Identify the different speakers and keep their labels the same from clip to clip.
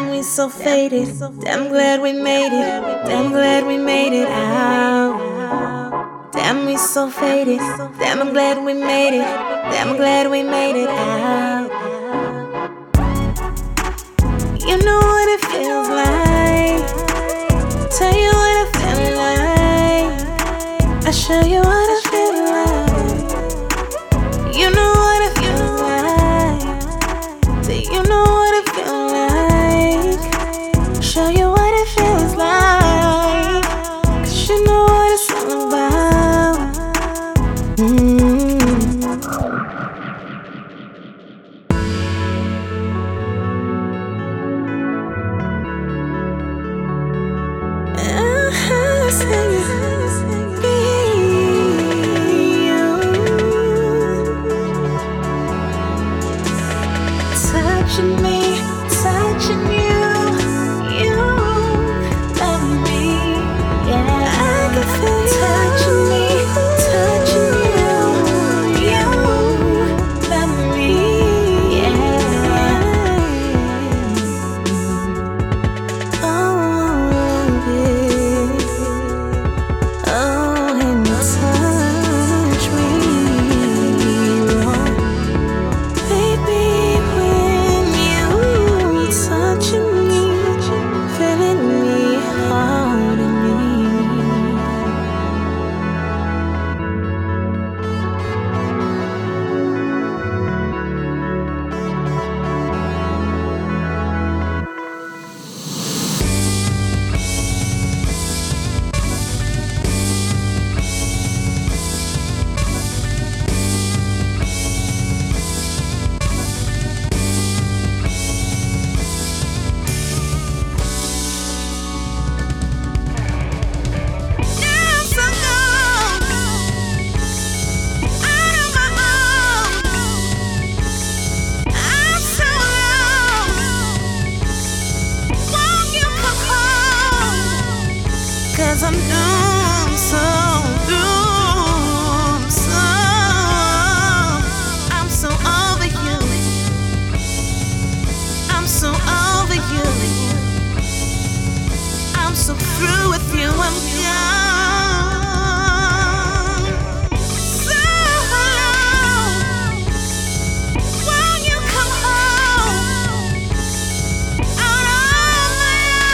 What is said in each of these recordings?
Speaker 1: Damn, we so faded. Damn, glad we made it. Damn, glad we made it out. Damn, we so faded. Damn, I'm glad we made it. Damn, I'm glad we made it out. You know what it feels like. Tell you what I feel like. I show you what I feel like. You know what it feels like. Do you know what it feels like? Show you what it feels like. 'Cause you know what it's all about. Touching me, touching you, you love me, yeah. I can feel you touching me, touching you, you love me, yeah. Oh, yeah. Oh, and touch me, oh, baby. Touching me, feeling me, holding me. Cause I'm doomed, so doomed, so I'm so over you. I'm so over you. I'm so through with you. I'm gone. So long. Won't you come home? Out of my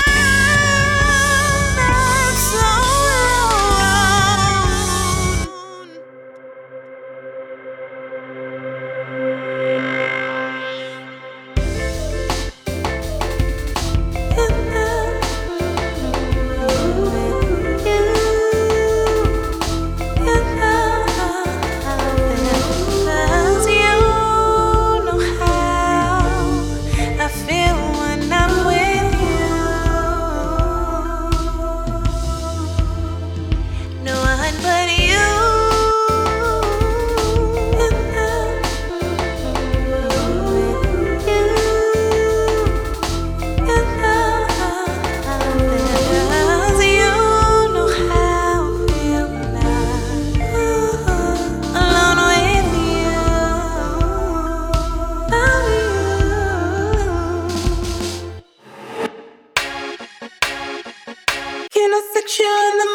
Speaker 1: arms, so can I fix you in the